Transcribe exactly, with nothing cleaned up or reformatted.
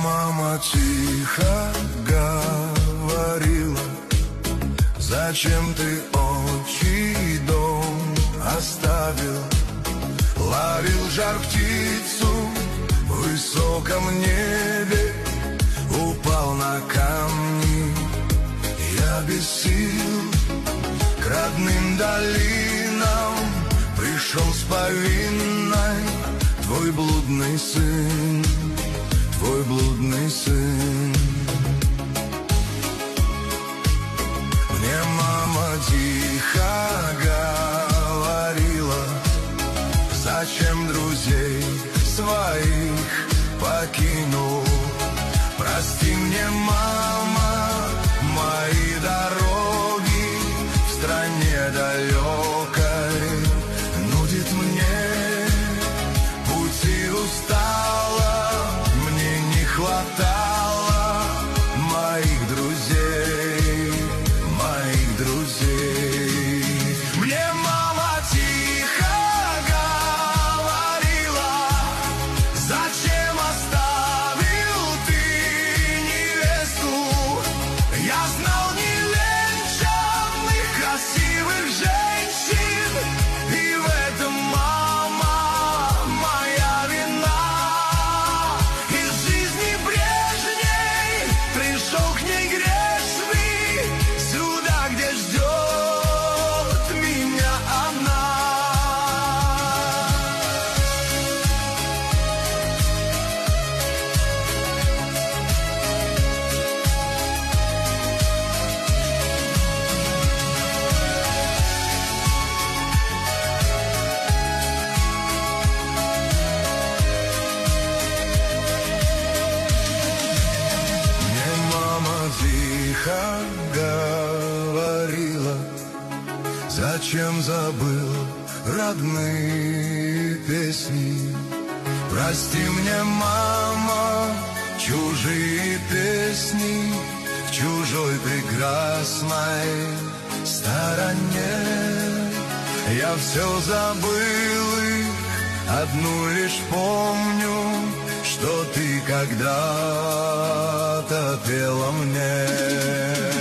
мама тихо говорила: зачем ты отчий дом оставил? Ловил жар птицу в высоком небе, упал на камни. Я без сил к родным долинам пришел с повинной. Твой блудный сын, твой блудный сын. Мне мама тихо говорила: зачем друзей своих покинул? Прости мне, мама, мои дороги в стране далекой. Нудит мне пути, устала, мне не хватало моих друзей, моих друзей. Мне мама тихо говорила: зачем оставил ты невесту? Я знал невенчанных красивых женщин, и в этом, мама, моя вина. Из жизни прежней пришел к ней грешный, сюда, где ждет меня она. Мне мама тихо говорила: зачем забыл родные песни? Прости мне, мама, чужие песни в чужой прекрасной стороне. Я все забыл и одну лишь помню, что ты когда-то пела мне.